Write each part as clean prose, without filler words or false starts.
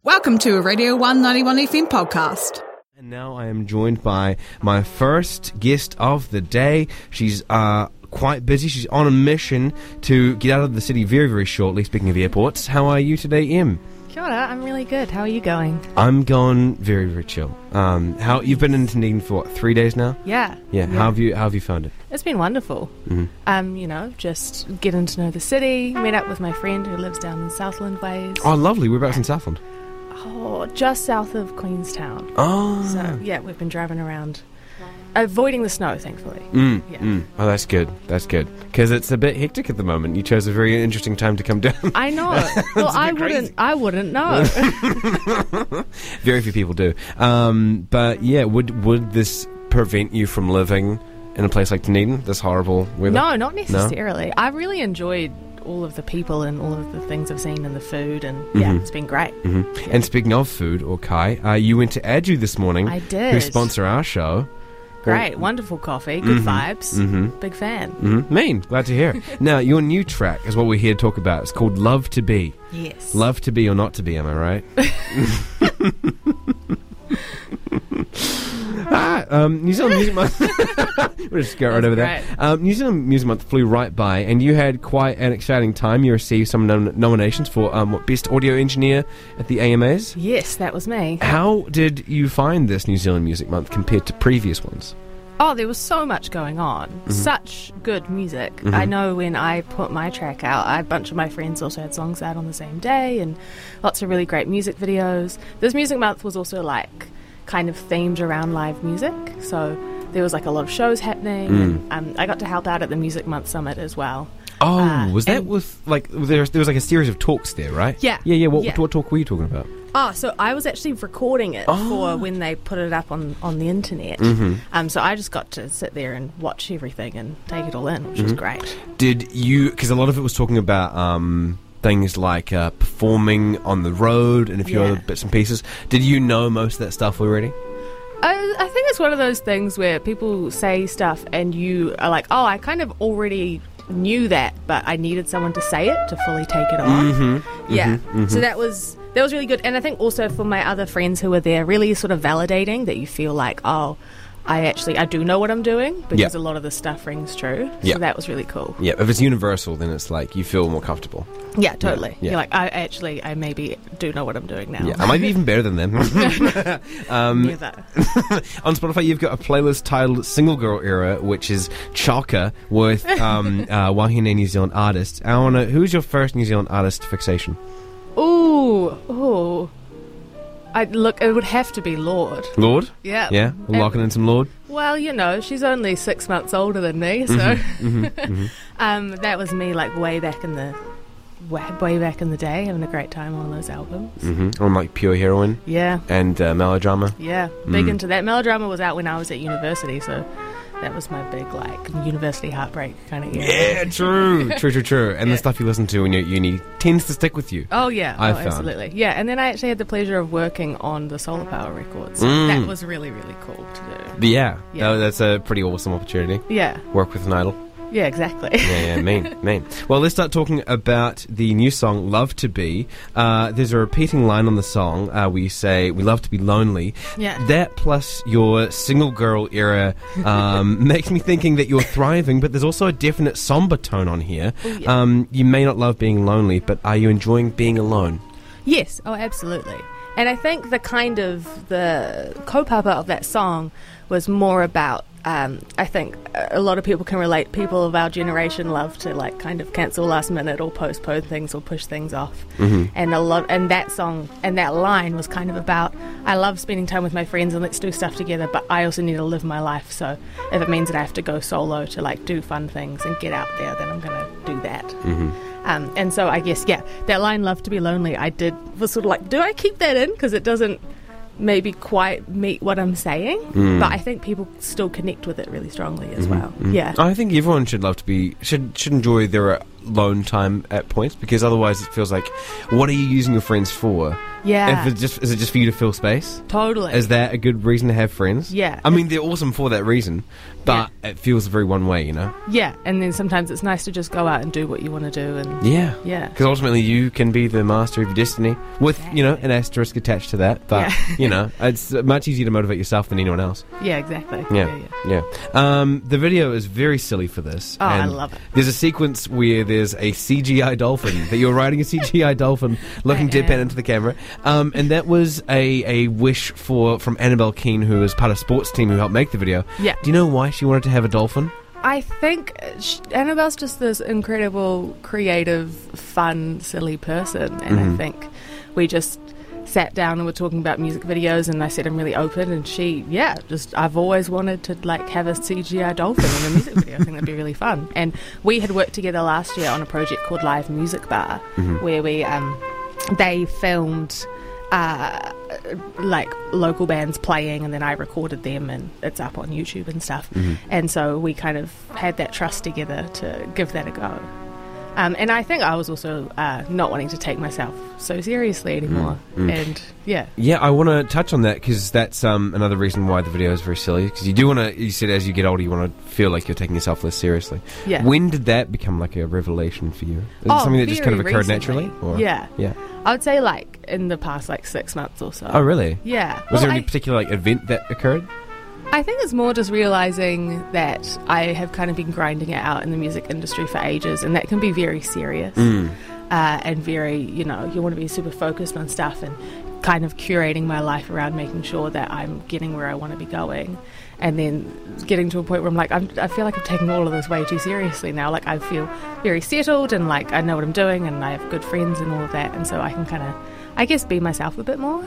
Welcome to a Radio 191 FM podcast. And now I am joined by my first guest of the day. She's quite busy. She's on a mission to get out of the city very, very shortly. Speaking of airports, how are you today, Em? Kia ora, I'm really good. How are you going? I'm going very, very chill. How you've been in Dunedin for what, 3 days now? Yeah. How have you found it? It's been wonderful. Mm-hmm. Just getting to know the city, met up with my friend who lives down in Southland Ways. Oh, lovely. Whereabouts in Southland? Oh, just south of Queenstown. Oh. So, yeah, we've been driving around, avoiding the snow, thankfully. Oh, that's good. That's good. Because it's a bit hectic at the moment. You chose a very interesting time to come down. I know. Well, I wouldn't know. Very few people do. But yeah, would this prevent you from living in a place like Dunedin, this horrible weather? No, not necessarily. No? I really enjoyed all of the people and all of the things I've seen and the food, and yeah, it's been great. Mm-hmm. Yeah. And speaking of food, or Kai, you went to Adu this morning. I did. Who sponsor our show. Great, wonderful coffee, good vibes, big fan. Mean, glad to hear. Now, your new track is what we're here to talk about. It's called Love to Be. Yes. Love to be or not to be, am I right? New Zealand Music Month. We'll just go right over that. New Zealand Music Month flew right by, and you had quite an exciting time. You received some nominations for Best Audio Engineer at the AMAs. Yes, that was me. How did you find this New Zealand Music Month compared to previous ones? Oh, there was so much going on. Such good music. I know when I put my track out, a bunch of my friends also had songs out on the same day, and lots of really great music videos. This Music Month was also kind of themed around live music, so there was a lot of shows happening, and I got to help out at the Music Month Summit as well. Oh, was that with there was a series of talks there, right? Yeah. What talk were you talking about? Oh, so I was actually recording it for when they put it up on the internet. So I just got to sit there and watch everything and take it all in, which was great. Did you, because a lot of it was talking about things like performing on the road and a few other bits and pieces. Did you know most of that stuff already? I think it's one of those things where people say stuff and you are like, oh, I kind of already knew that, but I needed someone to say it to fully take it on. So that was really good. And I think also for my other friends who were there, really sort of validating that you feel like, oh, I do know what I'm doing, because a lot of the stuff rings true. So that was really cool. Yeah, if it's universal, then it's you feel more comfortable. Yeah, totally. Yeah. You're like, I maybe do know what I'm doing now. Yeah, I might be even better than them. Never. On Spotify, you've got a playlist titled Single Girl Era, which is chocker with Wahine New Zealand artists. I want to, who's your first New Zealand artist fixation? Ooh. It would have to be Lorde. Lorde? Yeah. Yeah? We're locking in some Lorde? Well, she's only 6 months older than me, so... that was me, way back in the day, having a great time on those albums. On, Pure Heroine? Yeah. And Melodrama? Yeah, big into that. Melodrama was out when I was at university, so... That was my big, university heartbreak kind of year. Yeah, true. And the stuff you listen to when you're at uni tends to stick with you. Oh, yeah. I found. Absolutely. Yeah, and then I actually had the pleasure of working on the Solar Power records. That was really, really cool to do. Yeah. That's a pretty awesome opportunity. Yeah. Work with an idol. Yeah, exactly. Yeah, mean. Well, let's start talking about the new song, Love to Be. There's a repeating line on the song where you say, we love to be lonely. Yeah. That plus your single girl era makes me thinking that you're thriving, but there's also a definite somber tone on here. Ooh, yeah. You may not love being lonely, but are you enjoying being alone? Yes, absolutely. And I think the kaupapa of that song was more about, I think a lot of people can relate. People of our generation love to kind of cancel last minute or postpone things or push things off. And that song and that line was kind of about, I love spending time with my friends and let's do stuff together, but I also need to live my life. So if it means that I have to go solo to do fun things and get out there, then I'm going to do that. And so I guess, that line, love to be lonely, was sort of do I keep that in? Because it doesn't maybe quite meet what I'm saying, but I think people still connect with it really strongly as well. Yeah, I think everyone should enjoy their alone time at points, because otherwise it feels like, what are you using your friends for Yeah. Is it just for you to fill space? Totally. Is that a good reason to have friends? Yeah. I mean, they're awesome for that reason, but it feels very one way, you know? Yeah, and then sometimes it's nice to just go out and do what you want to do. And Yeah. Yeah. Because ultimately you can be the master of your destiny with, you know, an asterisk attached to that. But, you know, it's much easier to motivate yourself than anyone else. Yeah, exactly. Yeah. The video is very silly for this. Oh, I and love it. There's a sequence where there's a CGI dolphin, that you're riding a CGI dolphin looking deadpan into the camera. And that was a wish from Annabelle Keane, who is part of sports team who helped make the video. Yeah. Do you know why she wanted to have a dolphin? I think Annabelle's just this incredible, creative, fun, silly person. And I think we just sat down and were talking about music videos, and I said I'm really open, and she, I've always wanted to like have a CGI dolphin in a music video. I think that'd be really fun. And we had worked together last year on a project called Live Music Bar, where we they filmed like local bands playing, and then I recorded them, and it's up on YouTube and stuff. And so we kind of had that trust together to give that a go. And I think I was also not wanting to take myself so seriously anymore. And I want to touch on that, because that's another reason why the video is very silly, because you do want to, you said as you get older you want to feel like you're taking yourself less seriously. When did that become like a revelation for you? Is it something that just kind of occurred naturally? Or? Yeah I would say like in the past like 6 months or so. Oh really? Yeah. Was there any particular like event that occurred? I think it's more just realising that I have kind of been grinding it out in the music industry for ages, and that can be very serious and very, you know, you want to be super focused on stuff, and kind of curating my life around making sure that I'm getting where I want to be going, and then getting to a point where I'm like, I feel like I'm taking all of this way too seriously now. Like I feel very settled, and like I know what I'm doing, and I have good friends and all of that, and so I can kind of, I guess, be myself a bit more.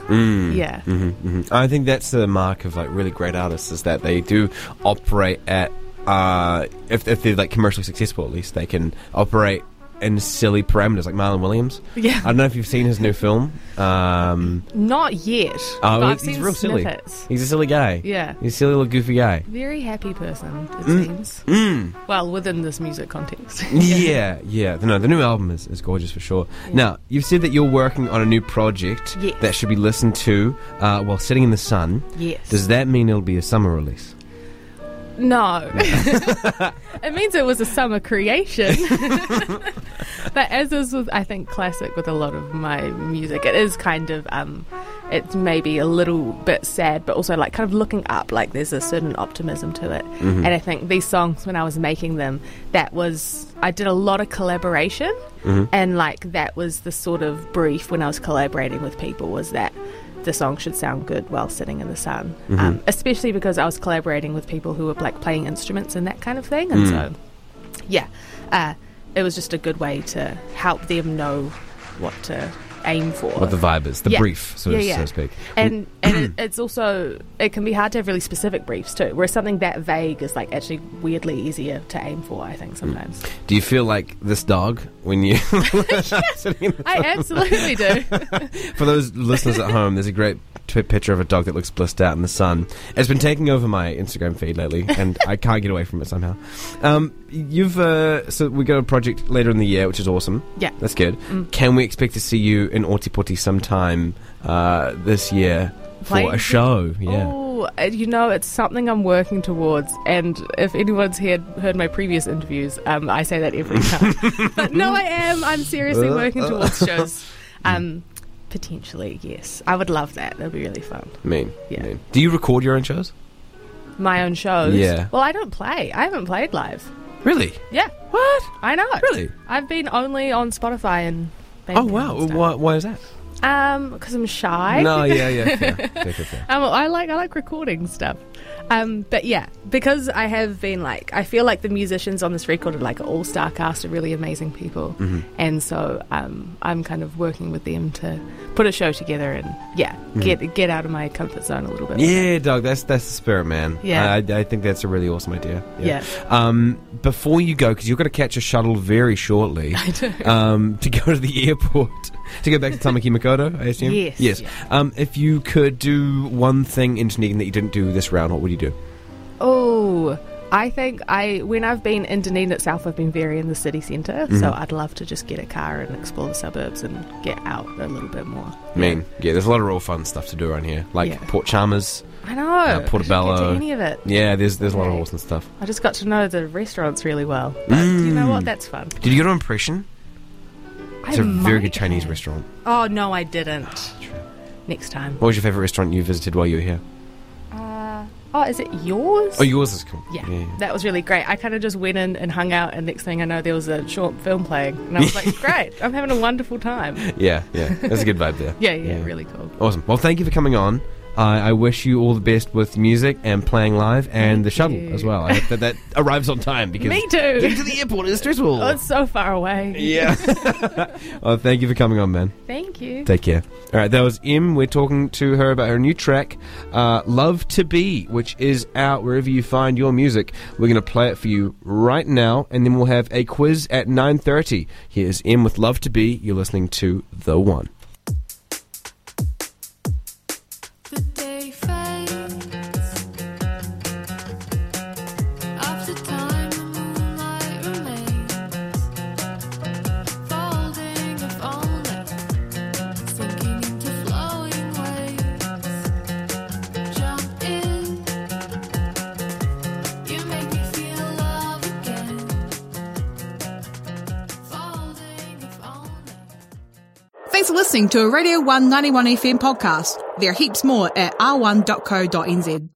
I think that's the mark of like really great artists, is that they do operate at if they're like commercially successful, at least they can operate in silly parameters, like Marlon Williams. Yeah. I don't know if you've seen his new film. Not yet. Oh, I've he's seen real silly. snippets. He's a silly guy. Yeah. He's a silly little goofy guy. Very happy person, it seems. Well, within this music context. Yeah. No, the new album is gorgeous for sure. Yeah. Now, you've said that you're working on a new project that should be listened to while sitting in the sun. Yes. Does that mean it'll be a summer release? No. It means it was a summer creation. But as is with, I think, classic with a lot of my music, it is kind of, it's maybe a little bit sad, but also like kind of looking up, like there's a certain optimism to it. And I think these songs, when I was making them, I did a lot of collaboration, and like that was the sort of brief when I was collaborating with people, was that the song should sound good while sitting in the sun, especially because I was collaborating with people who were like playing instruments and that kind of thing, and so it was just a good way to help them know what to aim for, what the vibe is, the brief, so to speak. And it's also, it can be hard to have really specific briefs too, whereas something that vague is like actually weirdly easier to aim for, I think, sometimes. Do you feel like this dog when you I absolutely do. For those listeners at home, there's a great picture of a dog that looks blissed out in the sun. It's been taking over my Instagram feed lately, and I can't get away from it somehow. So we got a project later in the year, which is awesome. Yeah, that's good. Can we expect to see you in Otipoti sometime this year for a show? Yeah. Oh, you know, it's something I'm working towards, and if anyone's heard my previous interviews, I say that every time. But no, I'm seriously working towards shows. Potentially, yes. I would love that. That'd be really fun. Mean. Do you record your own shows? My own shows? Yeah. Well, I don't play. I haven't played live. Really? Yeah. What? I know. Really? I've been only on Spotify and... Oh, wow. Why is that? Because I'm shy. No, yeah. Fair. I like recording stuff. But yeah, because I have been like, I feel like the musicians on this record are like an all-star cast of really amazing people, and so I'm kind of working with them to put a show together and get out of my comfort zone a little bit. Yeah, dog, that's the spirit, man. Yeah, I think that's a really awesome idea. Yeah. Before you go, because you're going to catch a shuttle very shortly. I do. To go to the airport. To go back to Tamaki Makaurau, I assume? Yes. Yeah. If you could do one thing in Dunedin that you didn't do this round, what would you do? Oh, I think when I've been in Dunedin itself, I've been very in the city centre, so I'd love to just get a car and explore the suburbs and get out a little bit more. There's a lot of real fun stuff to do around here, like Port Chalmers. I know. Portobello. I didn't get to any of it. Yeah, there's a lot of awesome stuff. I just got to know the restaurants really well. But you know what? That's fun. Did you get an impression? It's a very good Chinese restaurant. Oh, no, I didn't. Next time. What was your favourite restaurant you visited while you were here? Is it yours? Oh, yours is cool. Yeah, that was really great. I kind of just went in and hung out, and next thing I know, there was a short film playing. And I was like, great, I'm having a wonderful time. Yeah. There's a good vibe there. Yeah, really cool. Awesome. Well, thank you for coming on. I wish you all the best with music and playing live and the shuttle as well. I hope that arrives on time because me too. Getting to the airport is stressful. Oh, it's so far away. Yeah. Well, thank you for coming on, man. Thank you. Take care. All right, that was Em. We're talking to her about her new track, Love to Be, which is out wherever you find your music. We're going to play it for you right now, and then we'll have a quiz at 9:30. Here's Em with Love to Be. You're listening to The One. Thanks for listening to a Radio 1 91 FM podcast. There are heaps more at r1.co.nz.